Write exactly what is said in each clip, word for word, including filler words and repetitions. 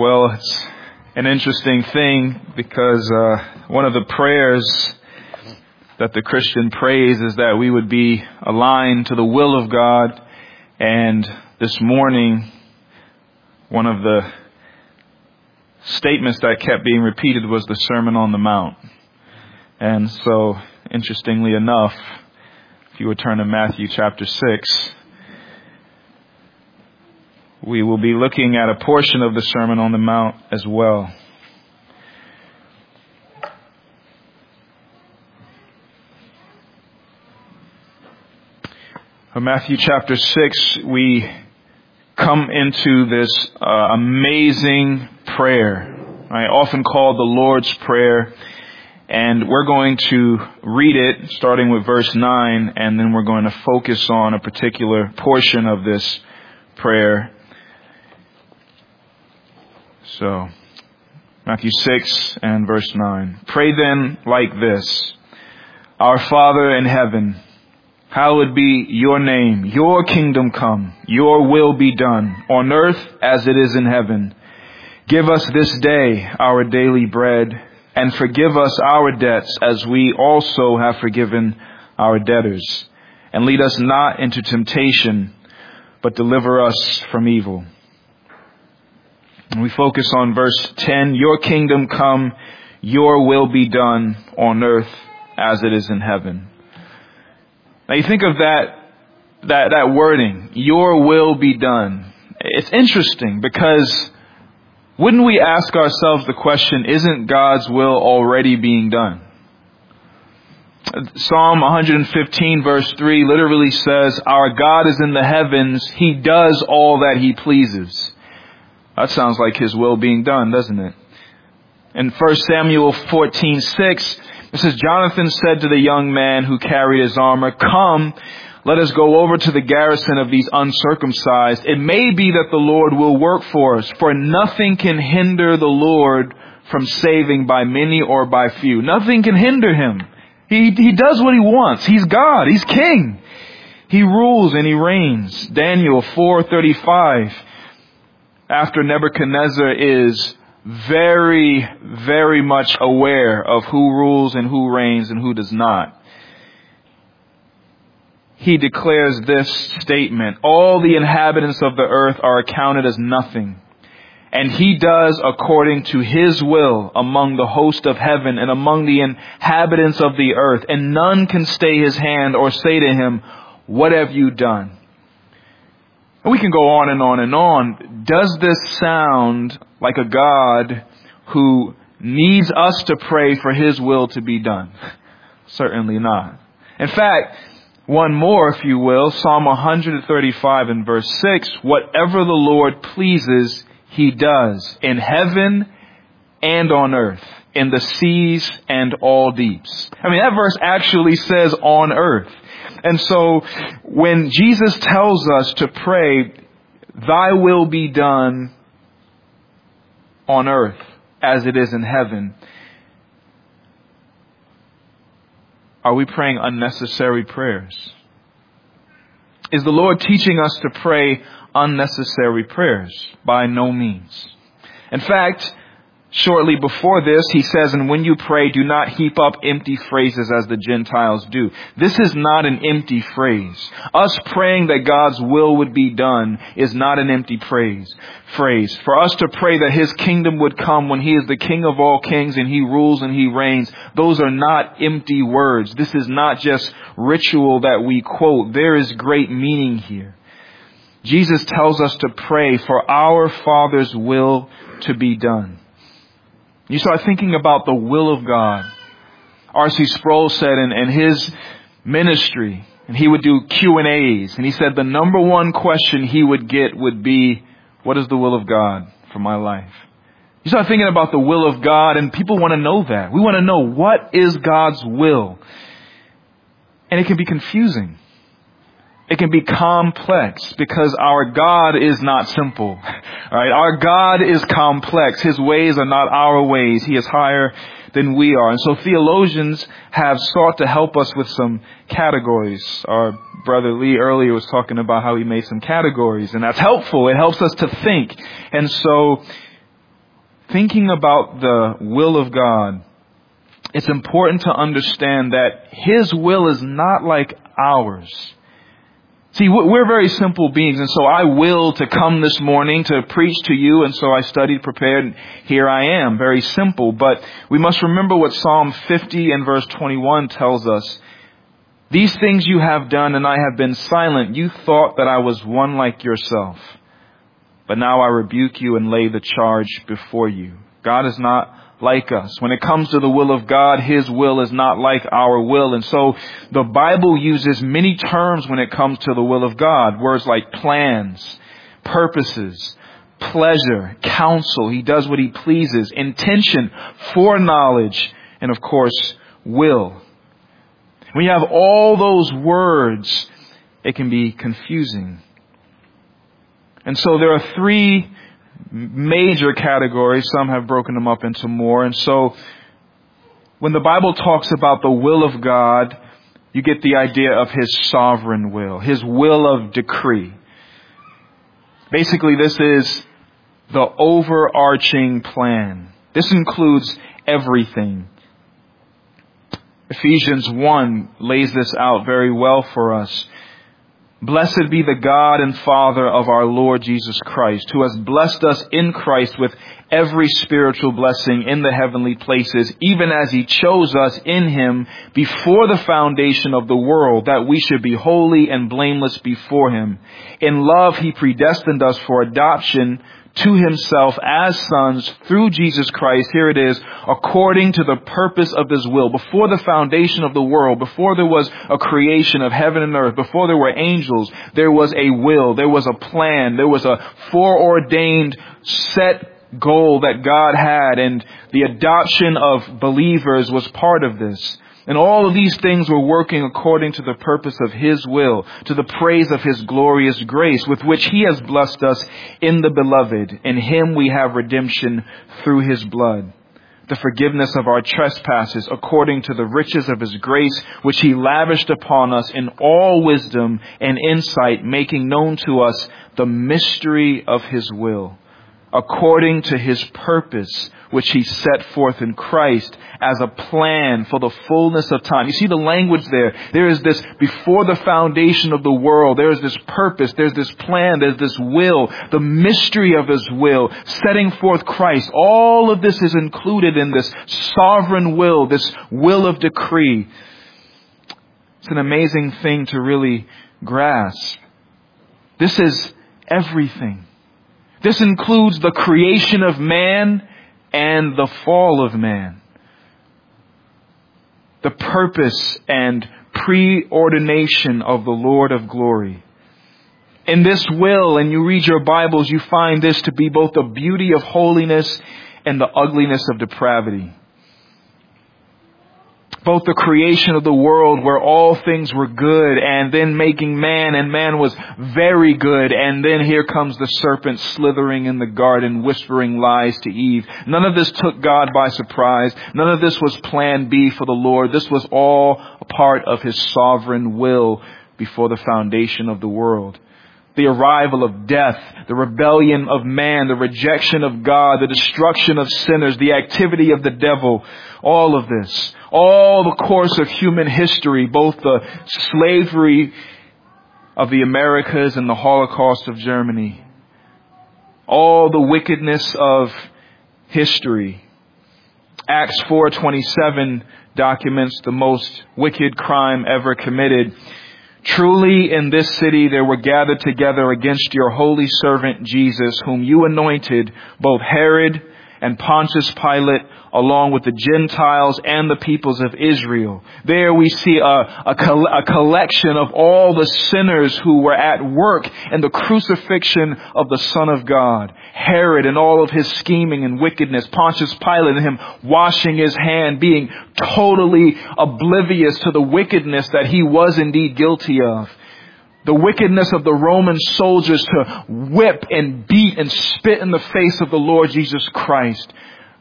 Well, it's an interesting thing because uh, one of the prayers that the Christian prays is that we would be aligned to the will of God. And this morning, one of the statements that kept being repeated was the Sermon on the Mount. And so, interestingly enough, if you would turn to Matthew chapter six, we will be looking at a portion of the Sermon on the Mount as well. In Matthew chapter six, we come into this uh, amazing prayer, right? Often called the Lord's Prayer. And we're going to read it starting with verse nine, and then we're going to focus on a particular portion of this prayer. So, Matthew six and verse nine. Pray then like this: Our Father in heaven, hallowed be your name. Your kingdom come. Your will be done on earth as it is in heaven. Give us this day our daily bread, and forgive us our debts as we also have forgiven our debtors. And lead us not into temptation, but deliver us from evil. And we focus on verse ten. Your kingdom come, your will be done on earth as it is in heaven. Now you think of that, that, that wording, your will be done. It's interesting because wouldn't we ask ourselves the question, isn't God's will already being done? Psalm one fifteen verse three literally says, our God is in the heavens. He does all that he pleases. That sounds like his will being done, doesn't it? In First Samuel fourteen six, it says, Jonathan said to the young man who carried his armor, come, let us go over to the garrison of these uncircumcised. It may be that the Lord will work for us, for nothing can hinder the Lord from saving by many or by few. Nothing can hinder him. He, he does what he wants. He's God. He's king. He rules and he reigns. Daniel four thirty-five. After Nebuchadnezzar is very, very much aware of who rules and who reigns and who does not, he declares this statement: all the inhabitants of the earth are accounted as nothing, and he does according to his will among the host of heaven and among the inhabitants of the earth, and none can stay his hand or say to him, what have you done? And we can go on and on and on. Does this sound like a God who needs us to pray for his will to be done? Certainly not. In fact, one more, if you will, Psalm one thirty-five and verse six, whatever the Lord pleases, he does in heaven and on earth, in the seas and all deeps. I mean, that verse actually says on earth. And so when Jesus tells us to pray, thy will be done on earth as it is in heaven, are we praying unnecessary prayers? Is the Lord teaching us to pray unnecessary prayers? By no means. In fact, shortly before this, he says, and when you pray, do not heap up empty phrases as the Gentiles do. This is not an empty phrase. Us praying that God's will would be done is not an empty praise, phrase. For us to pray that his kingdom would come when he is the King of all kings and he rules and he reigns, those are not empty words. This is not just ritual that we quote. There is great meaning here. Jesus tells us to pray for our Father's will to be done. You start thinking about the will of God. R C Sproul said in, in his ministry, and he would do Q and A's, and he said the number one question he would get would be, what is the will of God for my life? You start thinking about the will of God, and people want to know that. We want to know, what is God's will? And it can be confusing. It can be complex because our God is not simple. Right? Our God is complex. His ways are not our ways. He is higher than we are. And so theologians have sought to help us with some categories. Our brother Lee earlier was talking about how he made some categories, and that's helpful. It helps us to think. And so thinking about the will of God, it's important to understand that His will is not like ours. See, we're very simple beings, and so I willed to come this morning to preach to you, and so I studied, prepared, and here I am. Very simple, but we must remember what Psalm fifty and verse twenty-one tells us. These things you have done, and I have been silent. You thought that I was one like yourself. But now I rebuke you and lay the charge before you. God is not like us. When it comes to the will of God, His will is not like our will. And so the Bible uses many terms when it comes to the will of God. Words like plans, purposes, pleasure, counsel. He does what He pleases, intention, foreknowledge, and of course, will. When you have all those words, it can be confusing. And so there are three major categories. Some have broken them up into more. And so when the Bible talks about the will of God, you get the idea of His sovereign will, His will of decree. Basically, this is the overarching plan. This includes everything. Ephesians one lays this out very well for us. Blessed be the God and Father of our Lord Jesus Christ, who has blessed us in Christ with every spiritual blessing in the heavenly places, even as He chose us in Him before the foundation of the world, that we should be holy and blameless before Him. In love, He predestined us for adoption to Himself as sons through Jesus Christ. Here it is, according to the purpose of His will. Before the foundation of the world, before there was a creation of heaven and earth, before there were angels, there was a will, there was a plan, there was a foreordained set goal that God had, and the adoption of believers was part of this. And all of these things were working according to the purpose of His will, to the praise of His glorious grace, with which He has blessed us in the Beloved. In Him we have redemption through His blood, the forgiveness of our trespasses, according to the riches of His grace, which He lavished upon us in all wisdom and insight, making known to us the mystery of His will, according to His purpose, which He set forth in Christ as a plan for the fullness of time. You see the language there. There is this before the foundation of the world. There is this purpose. There's this plan. There's this will. The mystery of His will, setting forth Christ. All of this is included in this sovereign will, this will of decree. It's an amazing thing to really grasp. This is everything. This includes the creation of man and the fall of man. The purpose and preordination of the Lord of glory. In this will, and you read your Bibles, you find this to be both the beauty of holiness and the ugliness of depravity. Both the creation of the world where all things were good, and then making man, and man was very good, and then here comes the serpent slithering in the garden, whispering lies to Eve. None of this took God by surprise. None of this was plan B for the Lord. This was all a part of His sovereign will before the foundation of the world. The arrival of death, the rebellion of man, the rejection of God, the destruction of sinners, the activity of the devil, all of this, all the course of human history, both the slavery of the Americas and the Holocaust of Germany, all the wickedness of history. Acts four twenty-seven documents the most wicked crime ever committed. Truly in this city there were gathered together against your holy servant Jesus, whom you anointed, both Herod and Pontius Pilate, along with the Gentiles and the peoples of Israel. There we see a, a, a collection of all the sinners who were at work in the crucifixion of the Son of God. Herod and all of his scheming and wickedness. Pontius Pilate and him washing his hand, being totally oblivious to the wickedness that he was indeed guilty of. The wickedness of the Roman soldiers to whip and beat and spit in the face of the Lord Jesus Christ.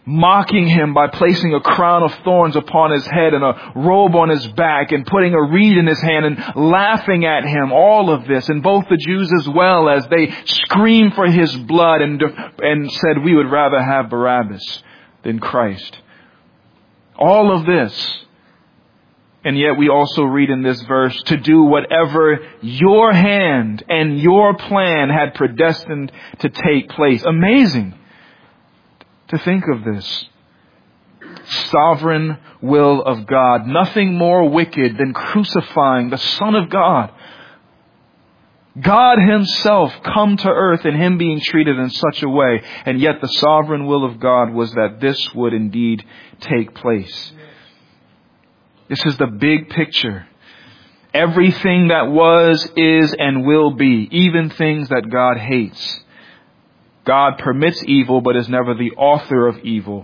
mocking him by placing a crown of thorns upon his head and a robe on his back and putting a reed in his hand and laughing at him. All of this. And both the Jews as well, as they screamed for his blood and, and said, we would rather have Barabbas than Christ. All of this. And yet we also read in this verse, to do whatever your hand and your plan had predestined to take place. Amazing to think of this. Sovereign will of God. Nothing more wicked than crucifying the Son of God. God himself come to earth and him being treated in such a way. And yet the sovereign will of God was that this would indeed take place. This is the big picture. Everything that was, is, and will be, even things that God hates. God permits evil, but is never the author of evil.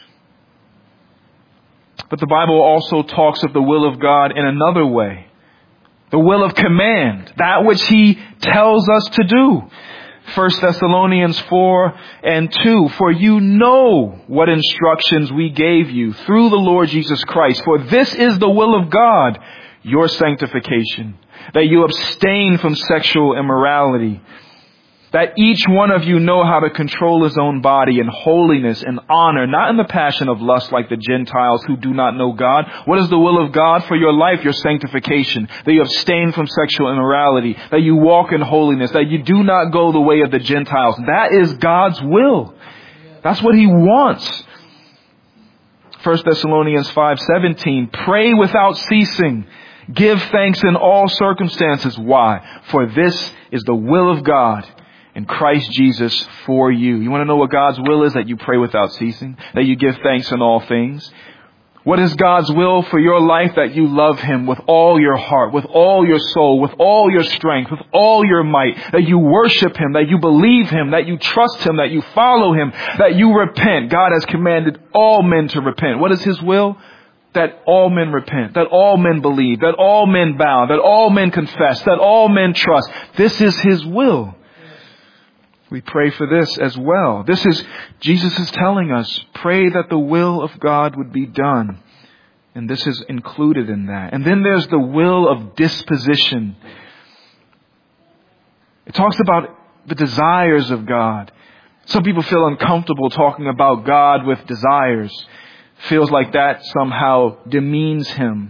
But the Bible also talks of the will of God in another way. The will of command, that which he tells us to do. First Thessalonians four and two, for you know what instructions we gave you through the Lord Jesus Christ. For this is the will of God, your sanctification, that you abstain from sexual immorality, that each one of you know how to control his own body in holiness and honor, not in the passion of lust like the Gentiles who do not know God. What is the will of God for your life? Your sanctification, that you abstain from sexual immorality, that you walk in holiness, that you do not go the way of the Gentiles. That is God's will. That's what he wants. First Thessalonians five seventeen, pray without ceasing. Give thanks in all circumstances. Why? For this is the will of God in Christ Jesus for you. You want to know what God's will is? That you pray without ceasing, that you give thanks in all things. What is God's will for your life? That you love him with all your heart, with all your soul, with all your strength, with all your might, that you worship him, that you believe him, that you trust him, that you follow him, that you repent. God has commanded all men to repent. What is his will? That all men repent, that all men believe, that all men bow, that all men confess, that all men trust. This is his will. We pray for this as well. This is, Jesus is telling us, pray that the will of God would be done. And this is included in that. And then there's the will of disposition. It talks about the desires of God. Some people feel uncomfortable talking about God with desires. Feels like that somehow demeans him.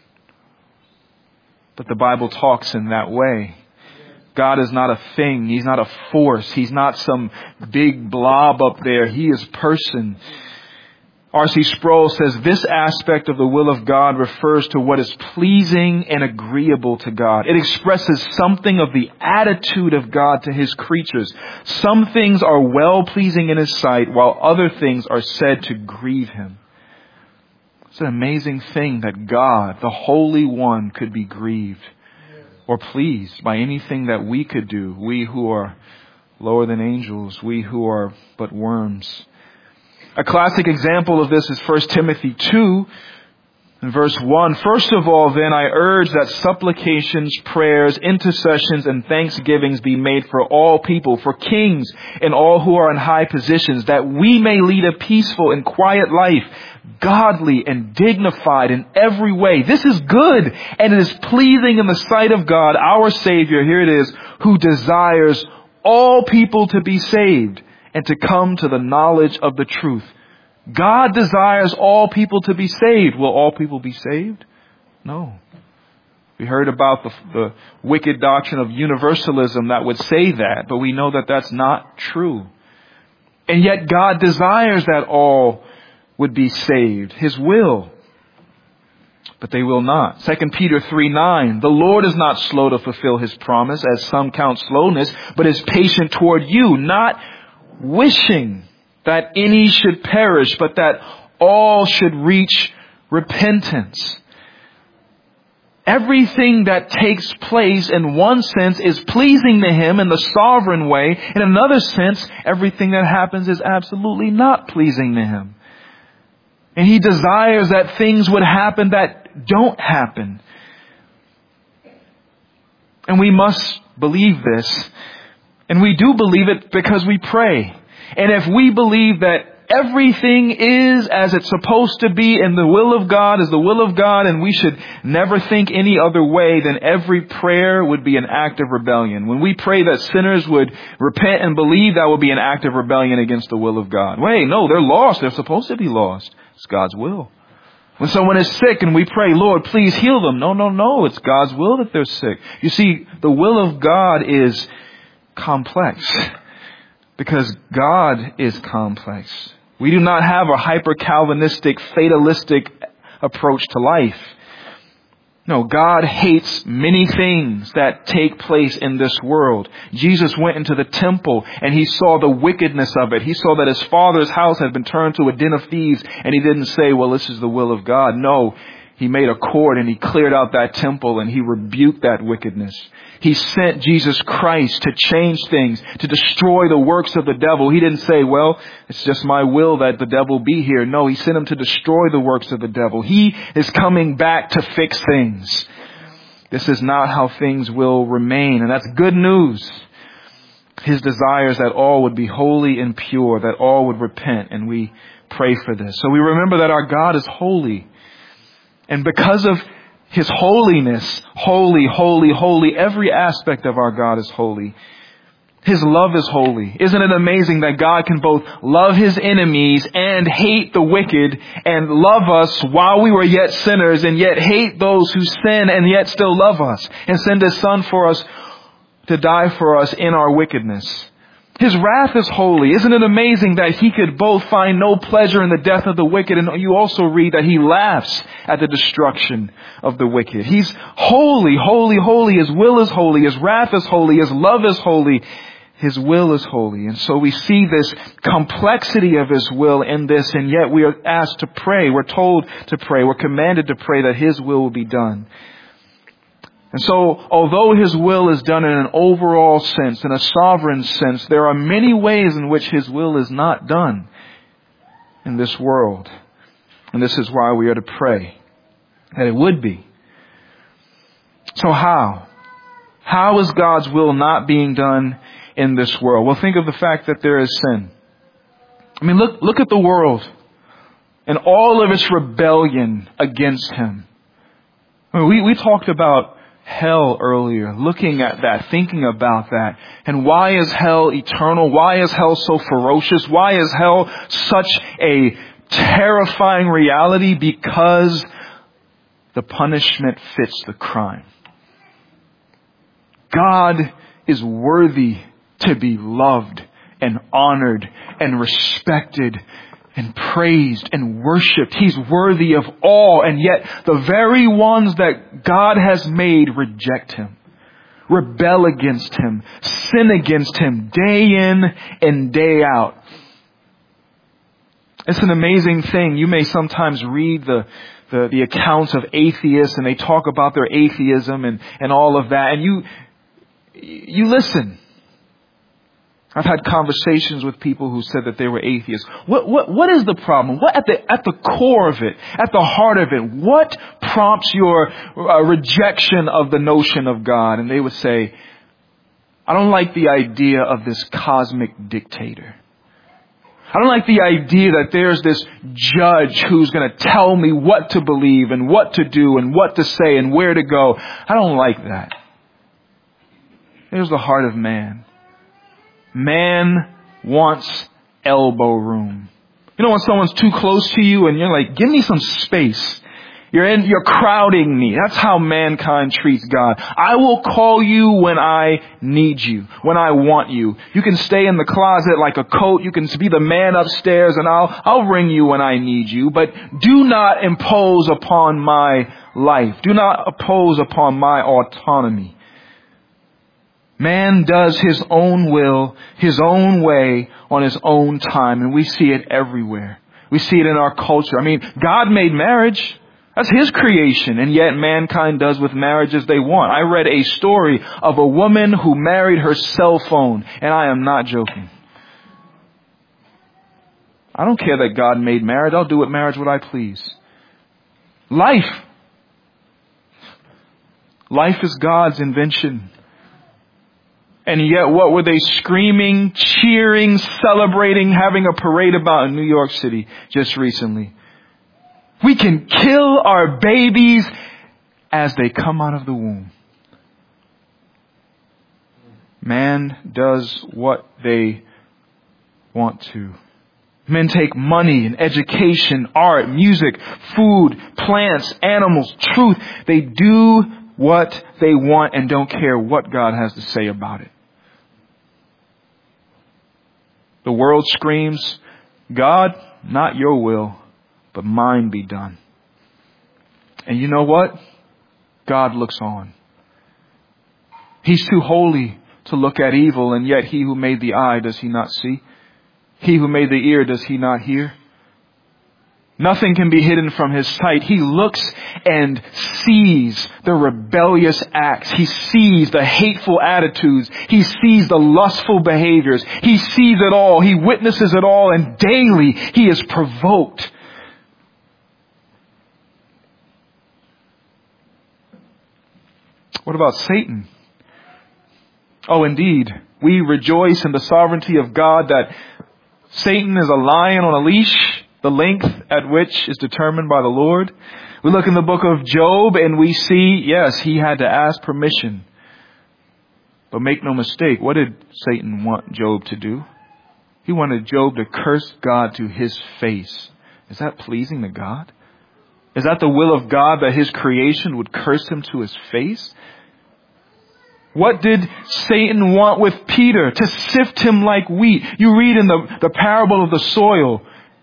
But the Bible talks in that way. God is not a thing. He's not a force. He's not some big blob up there. He is person. R C Sproul says this aspect of the will of God refers to what is pleasing and agreeable to God. It expresses something of the attitude of God to his creatures. Some things are well pleasing in his sight, while other things are said to grieve him. It's an amazing thing that God, the Holy One, could be grieved or pleased by anything that we could do. We who are lower than angels, we who are but worms. A classic example of this is First Timothy two, in verse one. First of all, then, I urge that supplications, prayers, intercessions, and thanksgivings be made for all people, for kings and all who are in high positions, that we may lead a peaceful and quiet life, godly and dignified in every way. This is good, and it is pleasing in the sight of God, our Savior, here it is, who desires all people to be saved and to come to the knowledge of the truth. God desires all people to be saved. Will all people be saved? No. We heard about the, the wicked doctrine of universalism that would say that, but we know that that's not true. And yet God desires that all would be saved. His will. But they will not. Second Peter three nine. The Lord is not slow to fulfill his promise, as some count slowness, but is patient toward you, not wishing that any should perish, but that all should reach repentance. Everything that takes place in one sense is pleasing to him in the sovereign way. In another sense, everything that happens is absolutely not pleasing to him. And he desires that things would happen that don't happen. And we must believe this. And we do believe it because we pray. And if we believe that everything is as it's supposed to be and the will of God is the will of God and we should never think any other way, then every prayer would be an act of rebellion. When we pray that sinners would repent and believe, that would be an act of rebellion against the will of God. Wait, no, they're lost. They're supposed to be lost. It's God's will. When someone is sick and we pray, Lord, please heal them. No, no, no. It's God's will that they're sick. You see, the will of God is complex because God is complex. We do not have a hyper-Calvinistic, fatalistic approach to life. No, God hates many things that take place in this world. Jesus went into the temple and he saw the wickedness of it. He saw that his Father's house had been turned to a den of thieves, and he didn't say, well, this is the will of God. No, he made a cord and he cleared out that temple and he rebuked that wickedness. He sent Jesus Christ to change things, to destroy the works of the devil. He didn't say, well, it's just my will that the devil be here. No, he sent him to destroy the works of the devil. He is coming back to fix things. This is not how things will remain. And that's good news. His desire is that all would be holy and pure, that all would repent. And we pray for this. So we remember that our God is holy. And because of His holiness, holy, holy, holy, every aspect of our God is holy. His love is holy. Isn't it amazing that God can both love His enemies and hate the wicked and love us while we were yet sinners and yet hate those who sin and yet still love us and send His Son for us to die for us in our wickedness? His wrath is holy. Isn't it amazing that He could both find no pleasure in the death of the wicked, and you also read that He laughs at the destruction of the wicked. He's holy, holy, holy. His will is holy. His wrath is holy. His love is holy. His will is holy. And so we see this complexity of His will in this, and yet we are asked to pray. We're told to pray. We're commanded to pray that His will will be done. And so, although His will is done in an overall sense, in a sovereign sense, there are many ways in which His will is not done in this world. And this is why we are to pray that it would be. So how? How is God's will not being done in this world? Well, think of the fact that there is sin. I mean, look, look at the world and all of its rebellion against Him. I mean, we, we talked about hell earlier, looking at that, thinking about that. And why is hell eternal? Why is hell so ferocious? Why is hell such a terrifying reality? Because the punishment fits the crime. God is worthy to be loved and honored and respected and praised and worshipped. He's worthy of all. And yet the very ones that God has made reject Him, rebel against Him, sin against Him day in and day out. It's an amazing thing. You may sometimes read the the, the accounts of atheists and they talk about their atheism and, and all of that. And you you listen. I've had conversations with people who said that they were atheists. What, what, what is the problem? What at the, at the core of it, at the heart of it, what prompts your uh, rejection of the notion of God? And they would say, I don't like the idea of this cosmic dictator. I don't like the idea that there's this judge who's going to tell me what to believe and what to do and what to say and where to go. I don't like that. There's the heart of man. Man wants elbow room. You know when someone's too close to you and you're like, give me some space. You're in, you're crowding me. That's how mankind treats God. I will call you when I need you, when I want you. You can stay in the closet like a coat. You can be the man upstairs and I'll, I'll ring you when I need you. But do not impose upon my life. Do not impose upon my autonomy. Man does his own will, his own way, on his own time. And we see it everywhere. We see it in our culture. I mean, God made marriage. That's His creation. And yet mankind does with marriage as they want. I read a story of a woman who married her cell phone. And I am not joking. I don't care that God made marriage. I'll do with marriage what I please. Life. Life is God's invention. And yet what were they screaming, cheering, celebrating, having a parade about in New York City just recently? We can kill our babies as they come out of the womb. Man does what they want to. Men take money and education, art, music, food, plants, animals, truth. They do what they want and don't care what God has to say about it. The world screams, God, not your will, but mine be done. And you know what? God looks on. He's too holy to look at evil, and yet he who made the eye, does he not see? He who made the ear, does he not hear? Nothing can be hidden from his sight. He looks and sees the rebellious acts. He sees the hateful attitudes. He sees the lustful behaviors. He sees it all. He witnesses it all, and daily he is provoked. What about Satan? Oh, indeed, we rejoice in the sovereignty of God that Satan is a lion on a leash, the length at which is determined by the Lord. We look in the book of Job and we see, yes, he had to ask permission. But make no mistake, what did Satan want Job to do? He wanted Job to curse God to his face. Is that pleasing to God? Is that the will of God that his creation would curse him to his face? What did Satan want with Peter? To sift him like wheat. You read in the, the parable of the soil.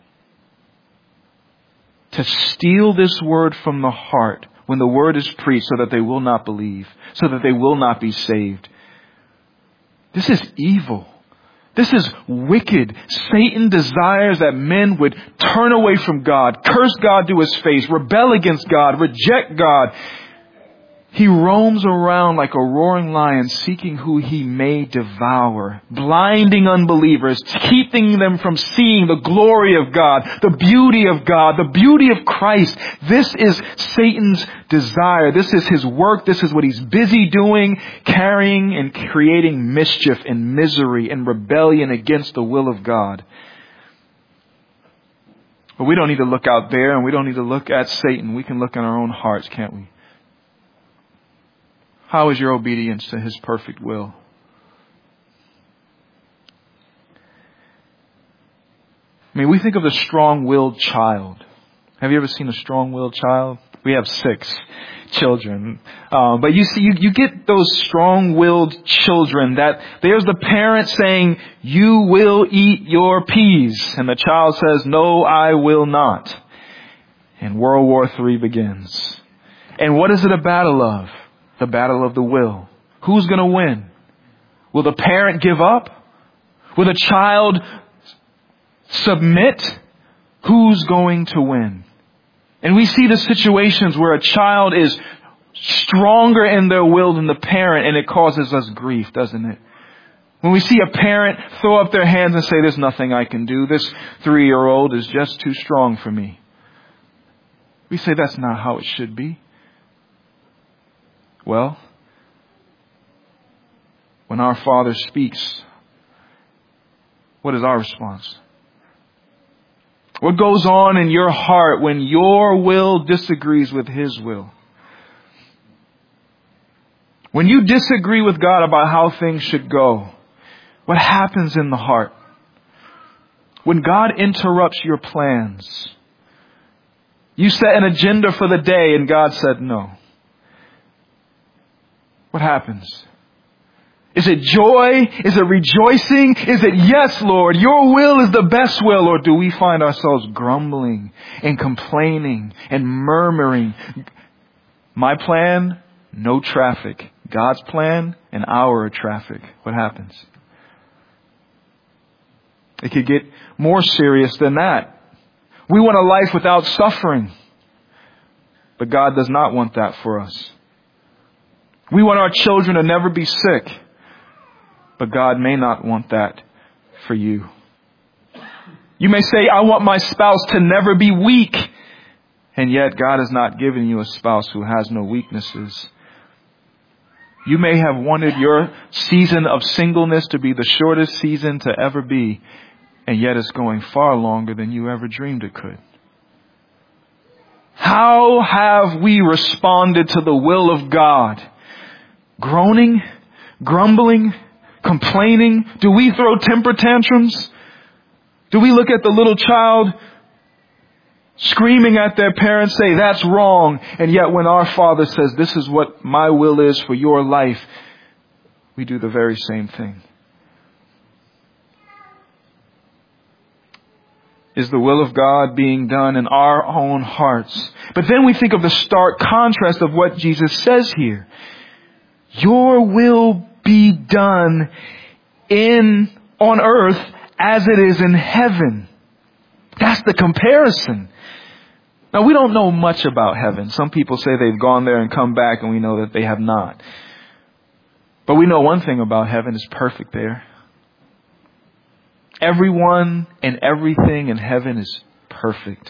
To steal this word from the heart when the word is preached so that they will not believe, so that they will not be saved. This is evil. This is wicked. Satan desires that men would turn away from God, curse God to his face, rebel against God, reject God. He roams around like a roaring lion seeking who he may devour, blinding unbelievers, keeping them from seeing the glory of God, the beauty of God, the beauty of Christ. This is Satan's desire. This is his work. This is what he's busy doing, carrying and creating mischief and misery and rebellion against the will of God. But we don't need to look out there, and we don't need to look at Satan. We can look in our own hearts, can't we? How is your obedience to his perfect will? I mean, we think of the strong-willed child. Have you ever seen a strong-willed child? We have six children. Um, but you see, you, you get those strong-willed children that there's the parent saying, you will eat your peas. And the child says, no, I will not. And World War Three begins. And what is it a battle of? The battle of the will. Who's going to win? Will the parent give up? Will the child submit? Who's going to win? And we see the situations where a child is stronger in their will than the parent, and it causes us grief, doesn't it? When we see a parent throw up their hands and say, there's nothing I can do. This three-year-old is just too strong for me. We say that's not how it should be. Well, when our Father speaks, what is our response? What goes on in your heart when your will disagrees with his will? When you disagree with God about how things should go, what happens in the heart? When God interrupts your plans, you set an agenda for the day and God said no. What happens? Is it joy? Is it rejoicing? Is it, yes, Lord, your will is the best will? Or do we find ourselves grumbling and complaining and murmuring? My plan, no traffic. God's plan, an hour of traffic. What happens? It could get more serious than that. We want a life without suffering. But God does not want that for us. We want our children to never be sick, but God may not want that for you. You may say, I want my spouse to never be weak, and yet God has not given you a spouse who has no weaknesses. You may have wanted your season of singleness to be the shortest season to ever be, and yet it's going far longer than you ever dreamed it could. How have we responded to the will of God? Groaning, grumbling, complaining? Do we throw temper tantrums? Do we look at the little child screaming at their parents, say, that's wrong, and yet when our Father says, this is what my will is for your life, we do the very same thing? Is the will of God being done in our own hearts? But then we think of the stark contrast of what Jesus says here. Your will be done in, on earth as it is in heaven. That's the comparison. Now, we don't know much about heaven. Some people say they've gone there and come back, and we know that they have not. But we know one thing about heaven is perfect there. Everyone and everything in heaven is perfect.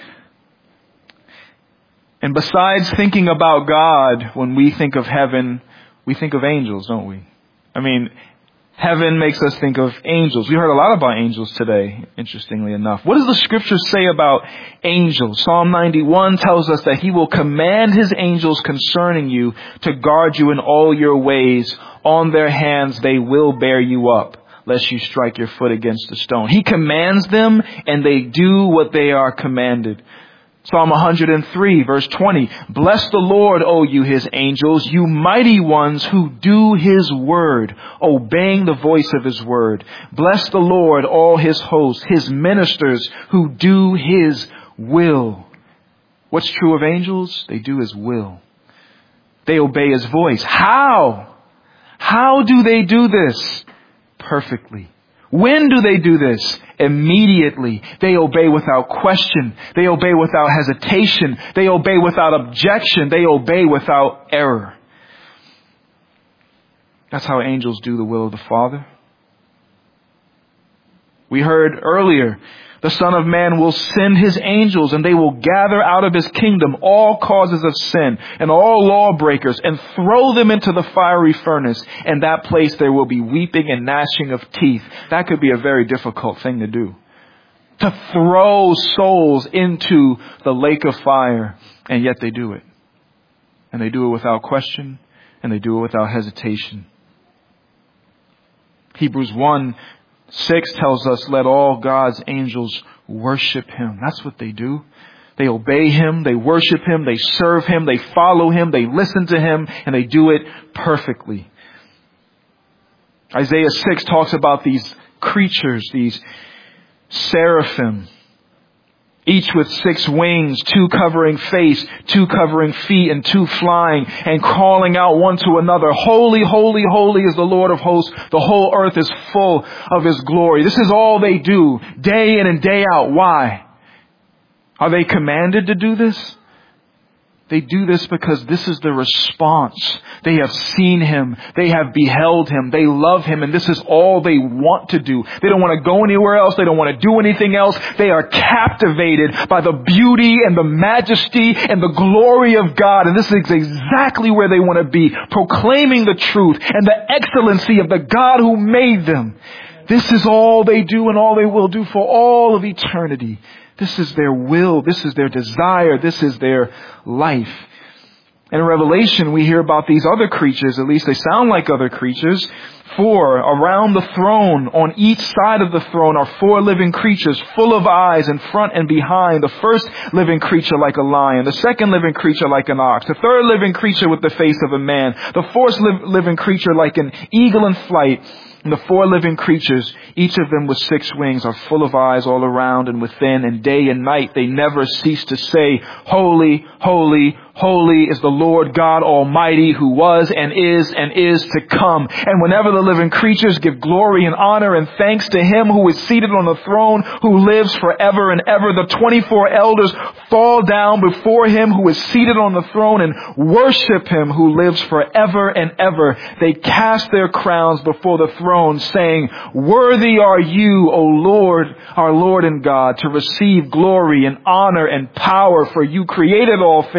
And besides thinking about God, when we think of heaven, we think of angels, don't we? I mean, heaven makes us think of angels. We heard a lot about angels today, interestingly enough. What does the scripture say about angels? Psalm ninety-one tells us that he will command his angels concerning you to guard you in all your ways. On their hands they will bear you up, lest you strike your foot against a stone. He commands them, and they do what they are commanded. Psalm one hundred three, verse twenty. Bless the Lord, O you his angels, you mighty ones who do his word, obeying the voice of his word. Bless the Lord, all his hosts, his ministers who do his will. What's true of angels? They do his will. They obey his voice. How? How do they do this? Perfectly. When do they do this? Immediately. They obey without question. They obey without hesitation. They obey without objection. They obey without error. That's how angels do the will of the Father. We heard earlier, the Son of Man will send his angels, and they will gather out of his kingdom all causes of sin and all lawbreakers and throw them into the fiery furnace. In that place there will be weeping and gnashing of teeth. That could be a very difficult thing to do. To throw souls into the lake of fire, and yet they do it. And they do it without question, and they do it without hesitation. Hebrews one six tells us, let all God's angels worship him. That's what they do. They obey him, they worship him, they serve him, they follow him, they listen to him, and they do it perfectly. Isaiah six talks about these creatures, these seraphim, each with six wings, two covering face, two covering feet, and two flying, and calling out one to another, holy, holy, holy is the Lord of hosts. The whole earth is full of his glory. This is all they do, day in and day out. Why? Are they commanded to do this? They do this because this is the response. They have seen him. They have beheld him. They love him. And this is all they want to do. They don't want to go anywhere else. They don't want to do anything else. They are captivated by the beauty and the majesty and the glory of God. And this is exactly where they want to be, proclaiming the truth and the excellency of the God who made them. This is all they do and all they will do for all of eternity. This is their will. This is their desire. This is their life. And in Revelation, we hear about these other creatures. At least they sound like other creatures. Four, around the throne, on each side of the throne, are four living creatures full of eyes in front and behind. The first living creature like a lion. The second living creature like an ox. The third living creature with the face of a man. The fourth li- living creature like an eagle in flight. And the four living creatures, each of them with six wings, are full of eyes all around and within, and day and night they never cease to say, holy, holy, holy is the Lord God Almighty, who was and is and is to come. And whenever the living creatures give glory and honor and thanks to him who is seated on the throne, who lives forever and ever, the twenty-four elders fall down before him who is seated on the throne and worship him who lives forever and ever. They cast their crowns before the throne, saying, worthy are you, O Lord, our Lord and God, to receive glory and honor and power, for you created all things,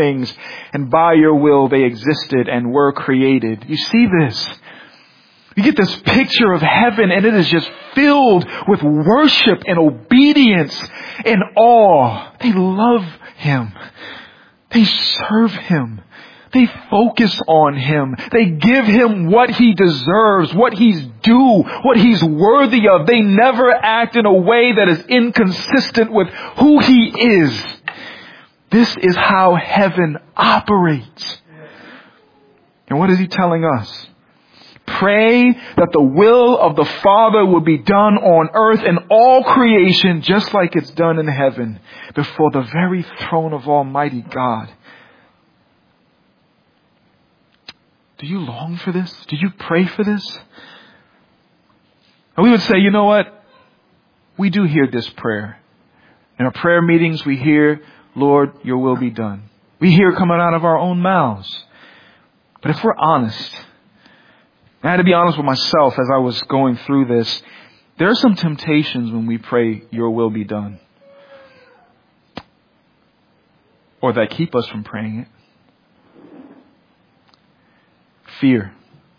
and by your will they existed and were created. You see this? You get this picture of heaven, and it is just filled with worship and obedience and awe. They love Him. They serve Him. They focus on Him. They give Him what He deserves, what He's due, what He's worthy of. They never act in a way that is inconsistent with who He is. This is how heaven operates. And what is He telling us? Pray that the will of the Father will be done on earth in all creation just like it's done in heaven before the very throne of Almighty God. Do you long for this? Do you pray for this? And we would say, you know what? We do hear this prayer. In our prayer meetings, we hear, Lord, your will be done. We hear it coming out of our own mouths. But if we're honest, I had to be honest with myself as I was going through this, there are some temptations when we pray, your will be done. Or that keep us from praying it. Fear.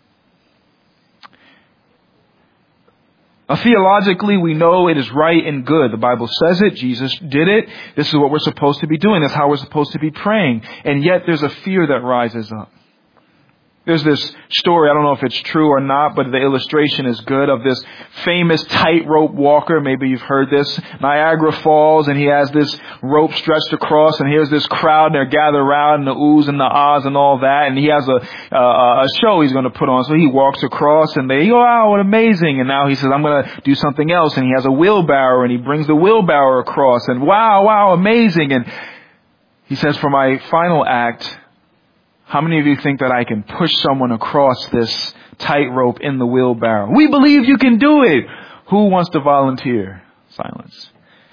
Now, theologically, we know it is right and good. The Bible says it. Jesus did it. This is what we're supposed to be doing. That's how we're supposed to be praying. And yet there's a fear that rises up. There's this story, I don't know if it's true or not, but the illustration is good, of this famous tightrope walker. Maybe you've heard this. Niagara Falls, and he has this rope stretched across, and here's this crowd, and they're gathered around, and the oohs and the ahs and all that, and he has a, uh, a show he's going to put on. So he walks across, and they go, wow, what amazing. And now he says, I'm going to do something else, and he has a wheelbarrow, and he brings the wheelbarrow across, and wow, wow, amazing. And he says, for my final act, how many of you think that I can push someone across this tightrope in the wheelbarrow? We believe you can do it. Who wants to volunteer? Silence.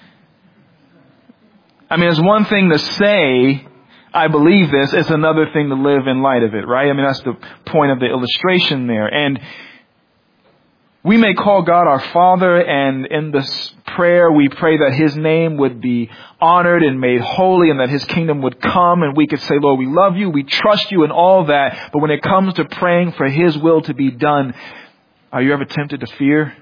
I mean, it's one thing to say, I believe this. It's another thing to live in light of it, right? I mean, that's the point of the illustration there. And we may call God our Father, and in this prayer we pray that His name would be honored and made holy, and that His kingdom would come, and we could say, Lord, we love you, we trust you, and all that. But when it comes to praying for His will to be done, are you ever tempted to fear?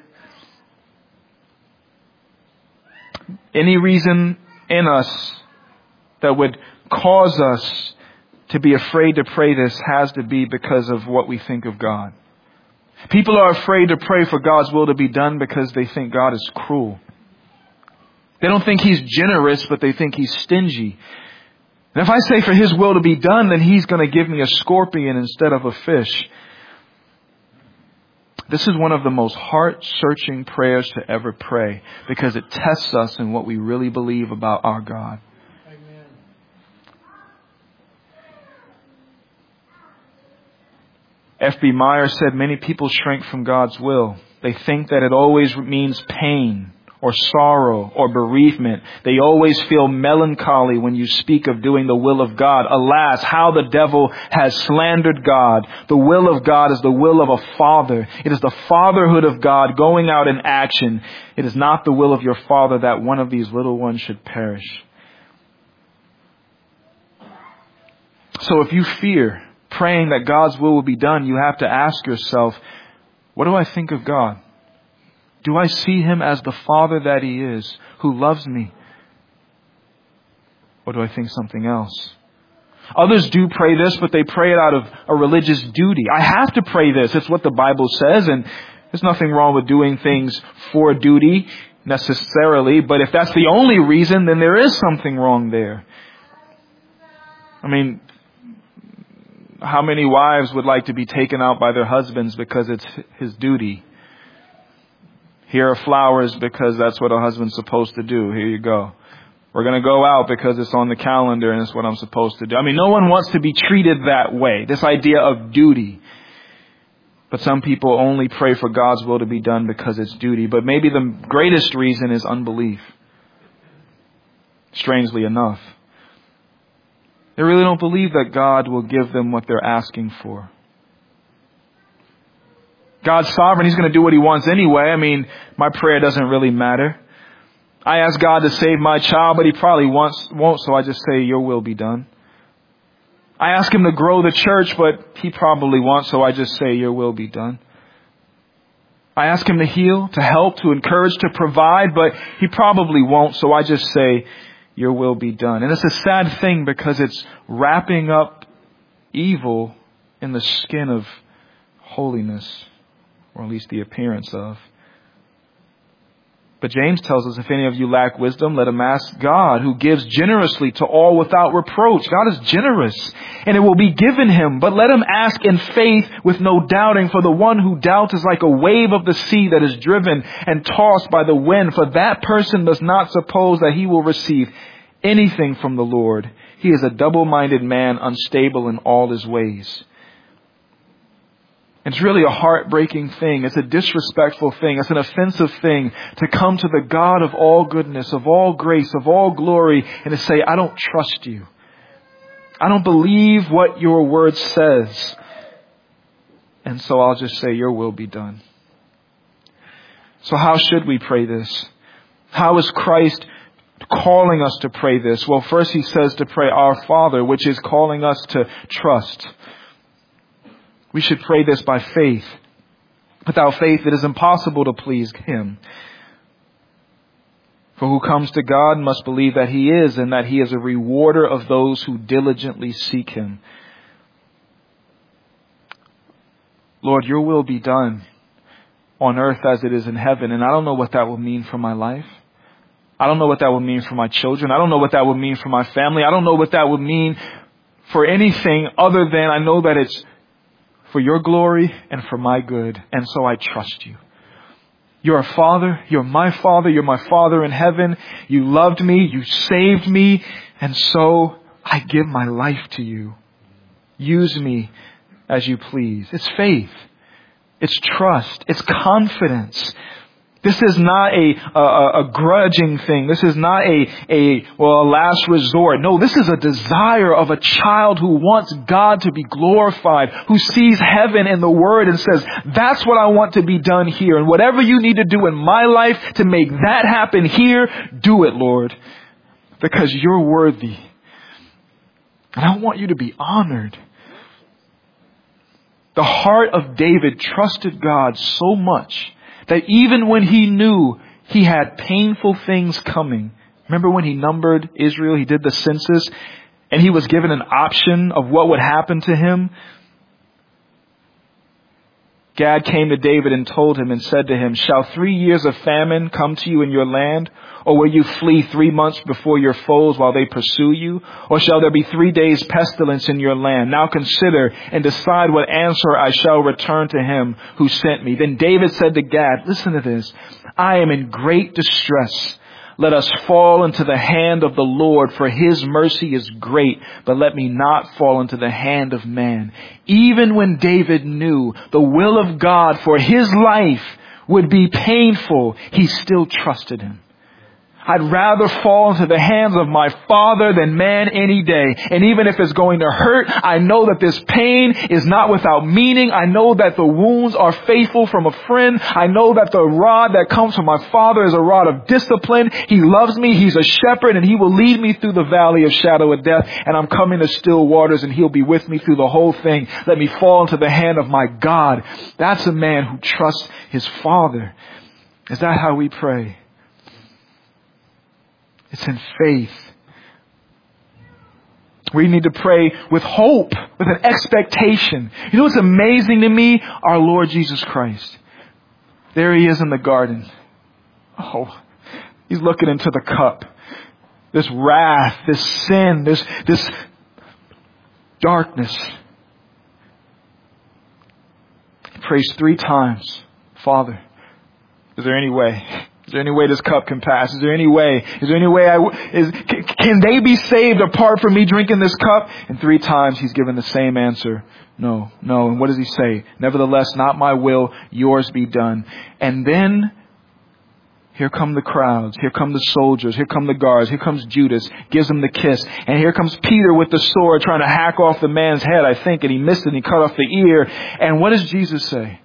Any reason in us that would cause us to be afraid to pray this has to be because of what we think of God. People are afraid to pray for God's will to be done because they think God is cruel. They don't think He's generous, but they think He's stingy. And if I say for His will to be done, then He's going to give me a scorpion instead of a fish. This is one of the most heart-searching prayers to ever pray, because it tests us in what we really believe about our God. F B Meyer said many people shrink from God's will. They think that it always means pain or sorrow or bereavement. They always feel melancholy when you speak of doing the will of God. Alas, how the devil has slandered God. The will of God is the will of a father. It is the fatherhood of God going out in action. It is not the will of your Father that one of these little ones should perish. So if you fear praying that God's will will be done, you have to ask yourself, what do I think of God? Do I see Him as the Father that He is, who loves me? Or do I think something else? Others do pray this, but they pray it out of a religious duty. I have to pray this. It's what the Bible says, and there's nothing wrong with doing things for duty necessarily, but if that's the only reason, then there is something wrong there. I mean, how many wives would like to be taken out by their husbands because it's his duty? Here are flowers because that's what a husband's supposed to do. Here you go. We're going to go out because it's on the calendar and it's what I'm supposed to do. I mean, no one wants to be treated that way. This idea of duty. But some people only pray for God's will to be done because it's duty. But maybe the greatest reason is unbelief. Strangely enough. They really don't believe that God will give them what they're asking for. God's sovereign. He's going to do what He wants anyway. I mean, my prayer doesn't really matter. I ask God to save my child, but He probably wants, won't, so I just say, your will be done. I ask him to grow the church, but he probably won't, so I just say, your will be done. I ask him to heal, to help, to encourage, to provide, but he probably won't, so I just say, your will be done. And it's a sad thing because it's wrapping up evil in the skin of holiness, or at least the appearance of. But James tells us, if any of you lack wisdom, let him ask God, who gives generously to all without reproach. God is generous, and it will be given him. But let him ask in faith with no doubting, for the one who doubts is like a wave of the sea that is driven and tossed by the wind. For that person does not suppose that he will receive anything from the Lord. He is a double-minded man, unstable in all his ways. It's really a heartbreaking thing. It's a disrespectful thing. It's an offensive thing to come to the God of all goodness, of all grace, of all glory, and to say, I don't trust you. I don't believe what your word says. And so I'll just say, your will be done. So how should we pray this? How is Christ calling us to pray this? Well, first he says to pray our Father, which is calling us to trust. We should pray this by faith. Without faith, it is impossible to please him. For who comes to God must believe that he is, and that he is a rewarder of those who diligently seek him. Lord, your will be done on earth as it is in heaven. And I don't know what that will mean for my life. I don't know what that would mean for my children. I don't know what that would mean for my family. I don't know what that would mean for anything other than I know that it's for your glory and for my good. And so I trust you. You're a father. You're my father. You're my father in heaven. You loved me. You saved me. And so I give my life to you. Use me as you please. It's faith. It's trust. It's confidence. This is not a, a, a grudging thing. This is not a, a, well, a last resort. No, this is a desire of a child who wants God to be glorified, who sees heaven in the Word and says, that's what I want to be done here. And whatever you need to do in my life to make that happen here, do it, Lord, because you're worthy. And I want you to be honored. The heart of David trusted God so much that even when he knew he had painful things coming, remember when he numbered Israel, he did the census, and he was given an option of what would happen to him? Gad came to David and told him and said to him, shall three years of famine come to you in your land? Or will you flee three months before your foes while they pursue you? Or shall there be three days pestilence in your land? Now consider and decide what answer I shall return to him who sent me. Then David said to Gad, listen to this. I am in great distress. Let us fall into the hand of the Lord, for his mercy is great, but let me not fall into the hand of man. Even when David knew the will of God for his life would be painful, he still trusted him. I'd rather fall into the hands of my Father than man any day. And even if it's going to hurt, I know that this pain is not without meaning. I know that the wounds are faithful from a friend. I know that the rod that comes from my Father is a rod of discipline. He loves me. He's a shepherd, and he will lead me through the valley of shadow of death. And I'm coming to still waters, and he'll be with me through the whole thing. Let me fall into the hand of my God. That's a man who trusts his Father. Is that how we pray? It's in faith. We need to pray with hope, with an expectation. You know what's amazing to me? Our Lord Jesus Christ. There he is in the garden. Oh, he's looking into the cup. This wrath, this sin, this, this darkness. He prays three times, Father, is there any way? Is there any way this cup can pass? Is there any way? Is there any way I, is, can they be saved apart from me drinking this cup? And three times he's given the same answer. No, no. And what does he say? Nevertheless, not my will, yours be done. And then here come the crowds. Here come the soldiers. Here come the guards. Here comes Judas. Gives him the kiss. And here comes Peter with the sword trying to hack off the man's head, I think. And he missed it and he cut off the ear. And what does Jesus say?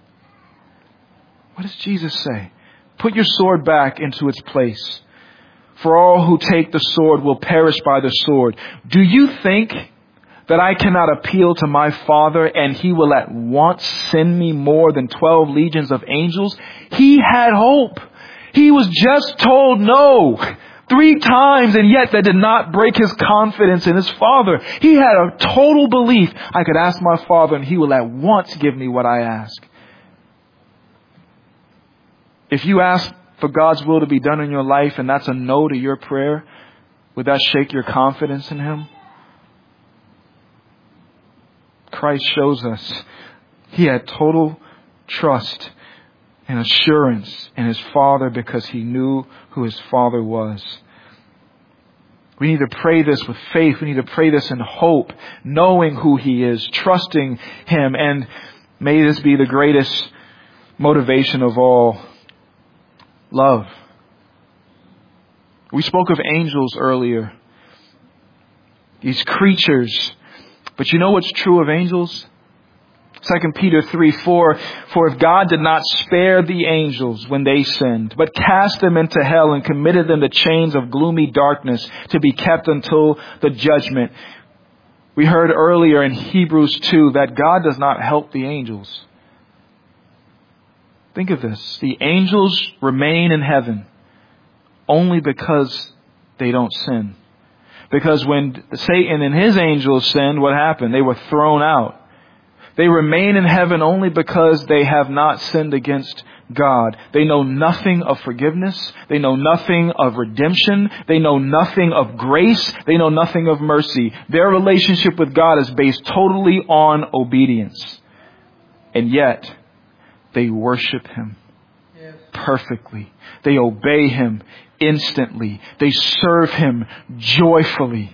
What does Jesus say? Put your sword back into its place. For all who take the sword will perish by the sword. Do you think that I cannot appeal to my Father and he will at once send me more than twelve legions of angels? He had hope. He was just told no three times, and yet that did not break his confidence in his Father. He had a total belief. I could ask my Father and he will at once give me what I ask. If you ask for God's will to be done in your life and that's a no to your prayer, would that shake your confidence in him? Christ shows us he had total trust and assurance in his Father because he knew who his Father was. We need to pray this with faith. We need to pray this in hope, knowing who he is, trusting him. And may this be the greatest motivation of all. Love. We spoke of angels earlier. These creatures. But you know what's true of angels? Second Peter three four, for if God did not spare the angels when they sinned, but cast them into hell and committed them to chains of gloomy darkness to be kept until the judgment. We heard earlier in Hebrews two that God does not help the angels. Think of this. The angels remain in heaven only because they don't sin. Because when Satan and his angels sinned, what happened? They were thrown out. They remain in heaven only because they have not sinned against God. They know nothing of forgiveness. They know nothing of redemption. They know nothing of grace. They know nothing of mercy. Their relationship with God is based totally on obedience. And yet, they worship him perfectly. They obey him instantly. They serve him joyfully.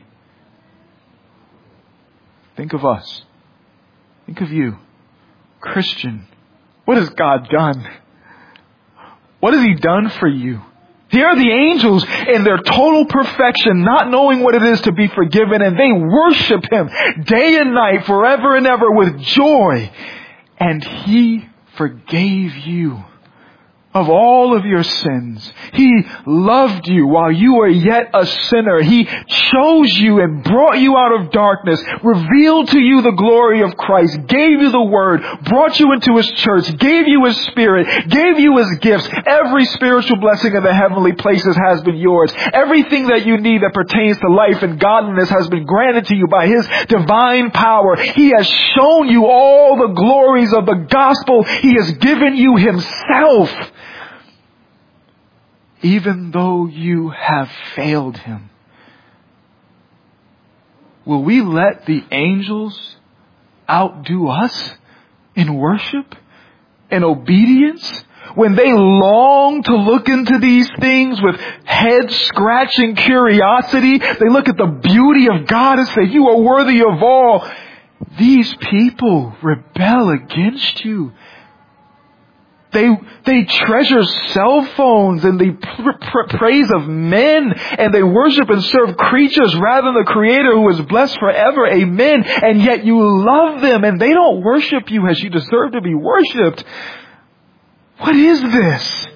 Think of us. Think of you. Christian. What has God done? What has he done for you? Here are the angels in their total perfection, not knowing what it is to be forgiven, and they worship him day and night, forever and ever with joy. And he forgave you of all of your sins. He loved you while you were yet a sinner. He chose you and brought you out of darkness, revealed to you the glory of Christ, gave you the word, brought you into his church, gave you his spirit, gave you his gifts. Every spiritual blessing in the heavenly places has been yours. Everything that you need that pertains to life and godliness has been granted to you by his divine power. He has shown you all the glories of the gospel. He has given you himself. Even though you have failed him. Will we let the angels outdo us in worship and obedience? When they long to look into these things with head-scratching curiosity, they look at the beauty of God and say, you are worthy of all. These people rebel against you. They they treasure cell phones and the pr- pr- praise of men, and they worship and serve creatures rather than the Creator who is blessed forever. Amen. And yet you love them and they don't worship you as you deserve to be worshipped. What is this?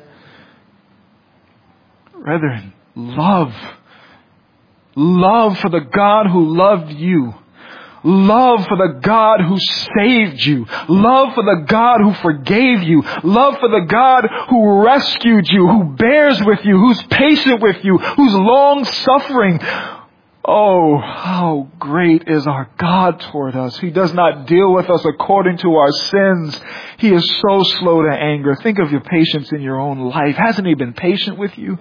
Brethren, love. Love for the God who loved you. Love for the God who saved you. Love for the God who forgave you. Love for the God who rescued you, who bears with you, who's patient with you, who's long suffering. Oh, how great is our God toward us. He does not deal with us according to our sins. He is so slow to anger. Think of your patience in your own life. Hasn't he been patient with you?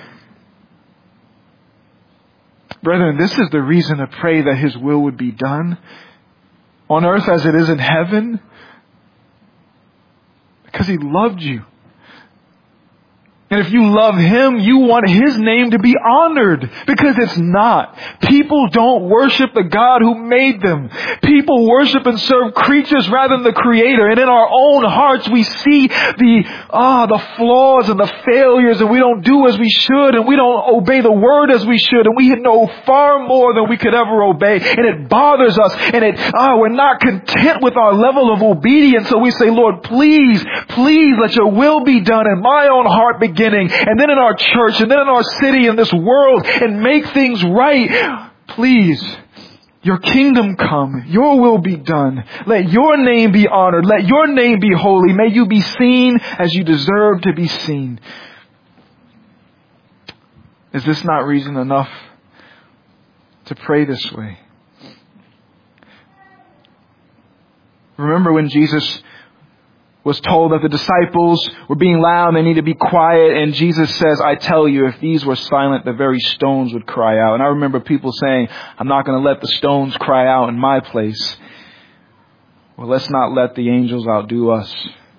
Brethren, this is the reason to pray that his will would be done on earth as it is in heaven. Because he loved you. And if you love him, you want his name to be honored. Because it's not. People don't worship the God who made them. People worship and serve creatures rather than the Creator. And in our own hearts we see the ah the flaws and the failures, and we don't do as we should, and we don't obey the word as we should, and we know far more than we could ever obey. And it bothers us, and it ah we're not content with our level of obedience. So we say, Lord, please, please let your will be done in my own heart. Begin beginning, and then in our church, and then in our city, in this world, and make things right. Please, your kingdom come, your will be done. Let your name be honored. Let your name be holy. May you be seen as you deserve to be seen. Is this not reason enough to pray this way? Remember when Jesus was told that the disciples were being loud and they need to be quiet, and Jesus says, I tell you, if these were silent, the very stones would cry out. And I remember people saying, I'm not going to let the stones cry out in my place. Well, let's not let the angels outdo us.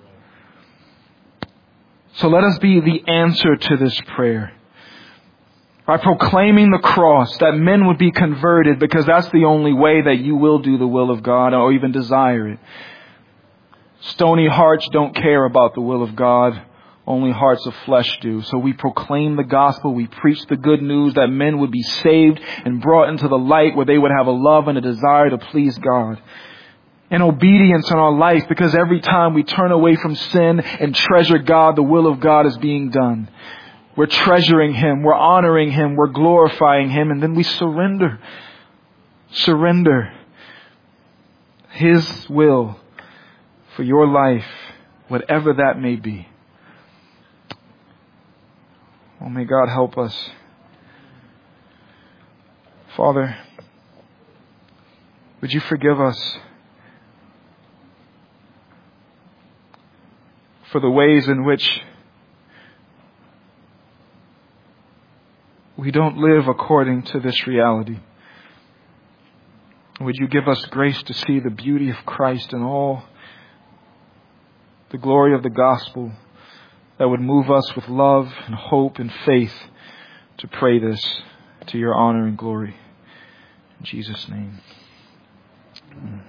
So let us be the answer to this prayer by proclaiming the cross, that men would be converted, because that's the only way that you will do the will of God or even desire it. Stony hearts don't care about the will of God. Only hearts of flesh do. So we proclaim the gospel. We preach the good news that men would be saved and brought into the light where they would have a love and a desire to please God. And obedience in our life, because every time we turn away from sin and treasure God, the will of God is being done. We're treasuring Him. We're honoring Him. We're glorifying Him. And then we surrender. Surrender His will for your life, whatever that may be. Oh, may God help us. Father, would you forgive us for the ways in which we don't live according to this reality. Would you give us grace to see the beauty of Christ in all the glory of the gospel that would move us with love and hope and faith to pray this to your honor and glory. In Jesus' name. Amen.